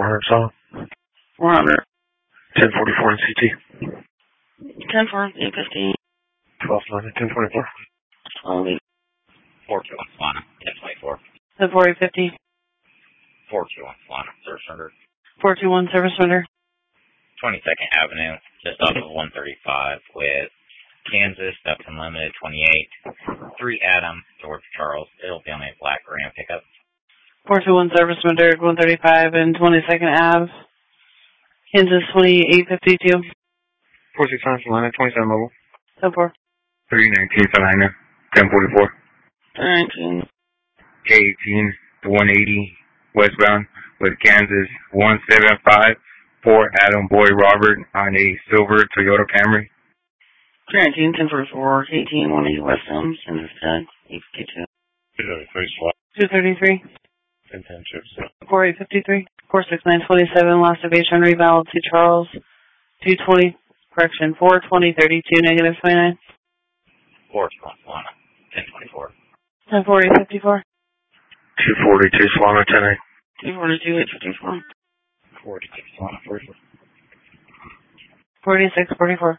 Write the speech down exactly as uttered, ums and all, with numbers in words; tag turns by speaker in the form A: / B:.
A: four hundred solid.
B: four hundred.
A: ten forty-four in C T.
B: ten four, eight fifteen.
A: twelve nine, ten twenty-four.
B: twelve eight.
C: four two one Solana, ten twenty-four.
B: ten four, eight fifty.
C: four two one Solana, service under.
B: four two one, service under.
C: twenty-second Avenue, just off of one thirty-five with Kansas, that's Unlimited twenty-eight. three Adam, George Charles. It'll be on a black Ram pickup.
B: four two one, service under, one thirty-five and twenty-second Ave. Kansas, twenty-eight fifty-two.
A: four six nine Solana, twenty-seven mobile.
B: ten four.
A: three nineteen Salina, ten forty-four.
B: nineteen.
A: K eighteen, one eighty westbound with Kansas, one seventy-five. four Adam Boy Robert on a silver Toyota Camry.
B: nineteen, ten forty-four, eighteen, one eighty westbound, Kansas Tech, eight fifty-two.
A: two thirty-three SWAT.
B: two thirty-three.
A: ten ten chips.
B: four eight fifty-three. four six nine twenty-seven, last ovation reval to Charles. two twenty, correction, four twenty thirty-two, negative twenty-nine.
C: four two one Solana, ten twenty-four.
B: ten forty, fifty-four.
A: two forty-two Solana, ten eight.
B: two forty-two, eight fifty-four.
C: forty-six Solana, forty-four.
B: forty-six, forty-four.